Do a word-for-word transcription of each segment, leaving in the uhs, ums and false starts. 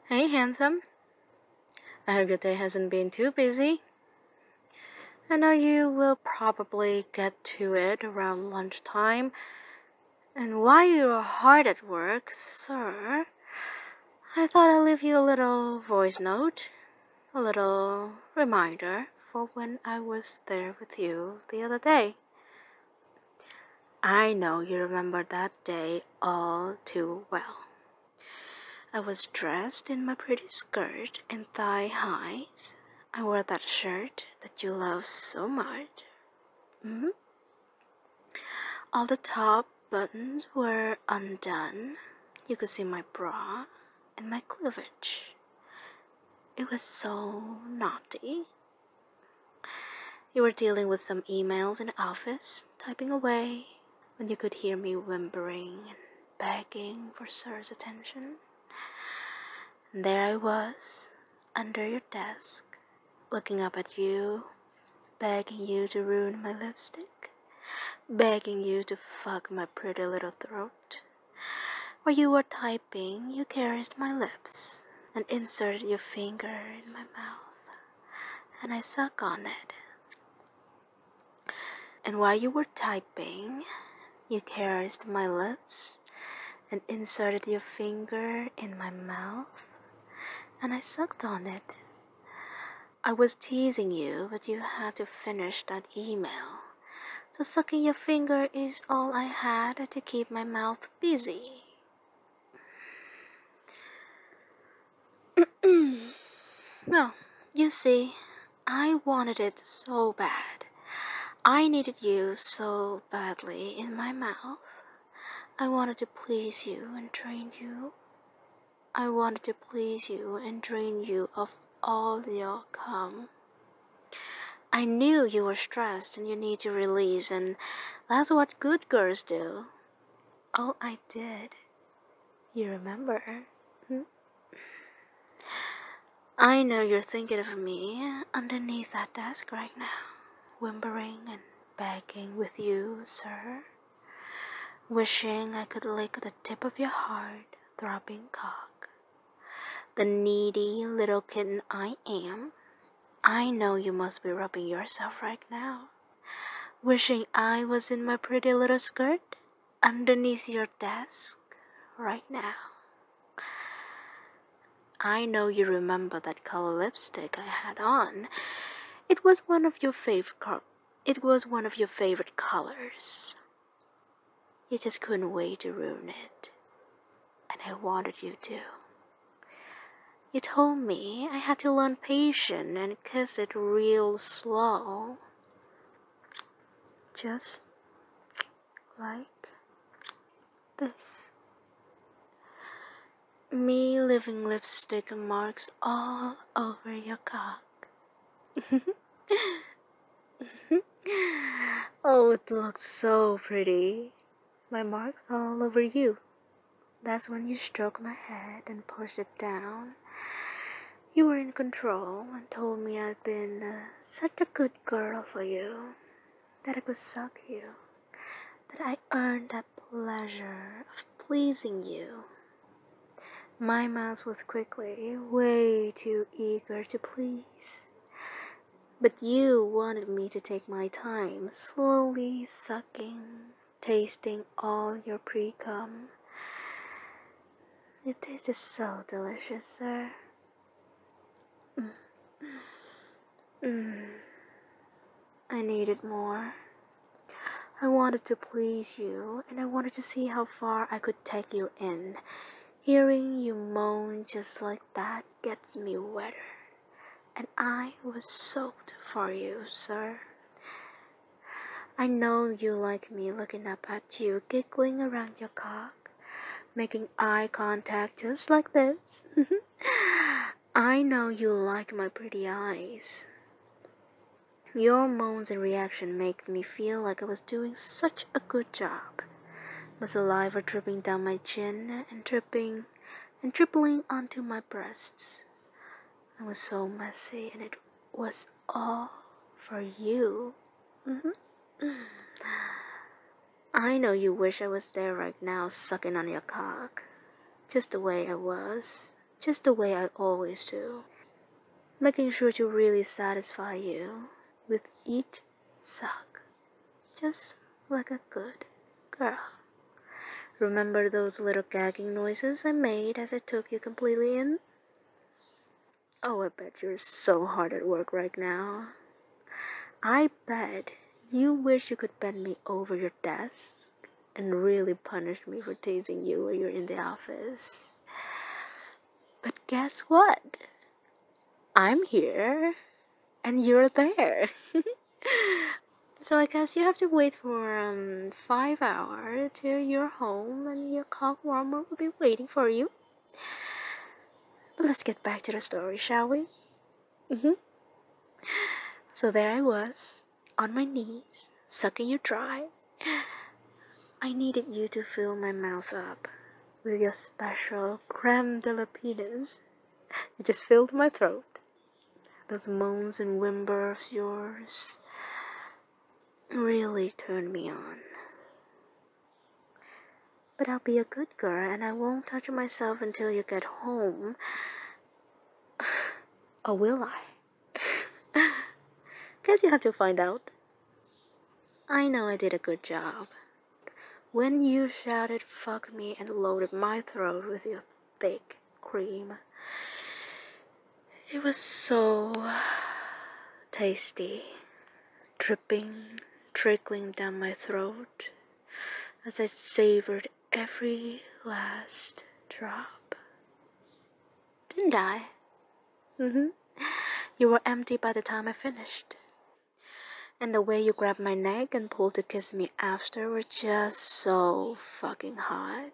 Hey, handsome. I hope your day hasn't been too busy. I know you will probably get to it around lunchtime. And while you're hard at work, sir, I thought I'd leave you a little voice note, a little reminder for when I was there with you the other day. I know you remember that day all too well. I was dressed in my pretty skirt and thigh highs. I wore that shirt that you love so much. Mm-hmm. All the top buttons were undone. You could see my bra and my cleavage. It was so naughty. You were dealing with some emails in the office, typing away, when you could hear me whimpering and begging for sir's attention. And there I was, under your desk, looking up at you, begging you to ruin my lipstick, begging you to fuck my pretty little throat. While you were typing, you caressed my lips and inserted your finger in my mouth, and I suck on it. And while you were typing, you caressed my lips and inserted your finger in my mouth, and I sucked on it. I was teasing you, but you had to finish that email. So sucking your finger is all I had to keep my mouth busy. Well, you see, I wanted it so bad. I needed you so badly in my mouth. I wanted to please you and drain you. I wanted to please you and drain you of all your cum. I knew you were stressed and you need to release, and that's what good girls do. Oh, I did. You remember? Hmm? I know you're thinking of me underneath that desk right now, whimpering and begging with you, sir. Wishing I could lick the tip of your hard, throbbing cock. The needy little kitten I am. I know you must be rubbing yourself right now, wishing I was in my pretty little skirt underneath your desk right now. I know you remember that color lipstick I had on. It was one of your favorite It was one of your favorite colors. You just couldn't wait to ruin it, and I wanted you to. You told me I had to learn patience and kiss it real slow. Just like this. Me leaving lipstick marks all over your cock. Oh, it looks so pretty. My marks all over you. That's when you stroked my head and pushed it down. You were in control and told me I'd been uh, such a good girl for you, that I could suck you, that I earned that pleasure of pleasing you. My mouth was quickly way too eager to please, but you wanted me to take my time, slowly sucking, tasting all your pre-cum. It tasted so delicious, sir. Mm. Mm. I needed more. I wanted to please you, and I wanted to see how far I could take you in. Hearing you moan just like that gets me wetter, and I was soaked for you, sir. I know you like me looking up at you, giggling around your cock, making eye contact just like this. I know you like my pretty eyes. Your moans and reaction make me feel like I was doing such a good job. My saliva dripping down my chin and dripping and dribbling onto my breasts. I was so messy, and it was all for you. Mm-hmm. I know you wish I was there right now, sucking on your cock, just the way I was, just the way I always do, making sure to really satisfy you with each suck, just like a good girl. Remember those little gagging noises I made as I took you completely in? Oh, I bet you're so hard at work right now. I bet you wish you could bend me over your desk and really punish me for teasing you when you're in the office. But guess what? I'm here and you're there. So I guess you have to wait for um five hours till you're home and your cock warmer will be waiting for you. But let's get back to the story, shall we? Mm-hmm. So there I was, on my knees, sucking you dry. I needed you to fill my mouth up with your special creme de la penis. You just filled my throat. Those moans and whimpers of yours really turned me on. But I'll be a good girl and I won't touch myself until you get home. Or will I? Guess you have to find out. I know I did a good job. When you shouted fuck me and loaded my throat with your thick cream. It was so tasty, dripping, trickling down my throat as I savored every last drop. Didn't I? Mm-hmm. You were empty by the time I finished. And the way you grabbed my neck and pulled to kiss me after were just so fucking hot.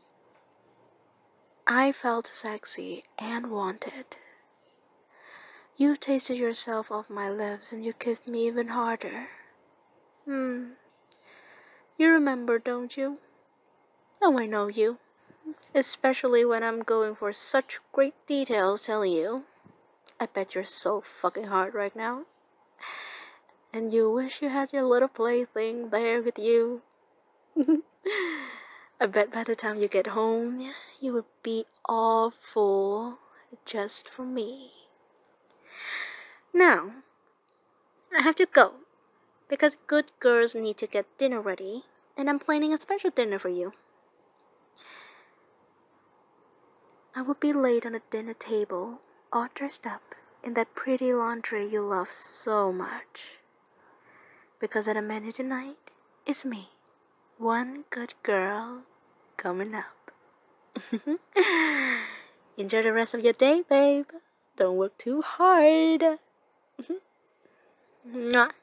I felt sexy and wanted. You tasted yourself off my lips and you kissed me even harder. Hmm. You remember, don't you? Oh, I know you. Especially when I'm going for such great details telling you. I bet you're so fucking hard right now. And you wish you had your little plaything there with you. I bet by the time you get home, you would be all full just for me. Now, I have to go, because good girls need to get dinner ready, and I'm planning a special dinner for you. I will be late on the dinner table, all dressed up in that pretty laundry you love so much. Because at the menu tonight is me, one good girl, coming up. Enjoy the rest of your day, babe. Don't work too hard. Mwah.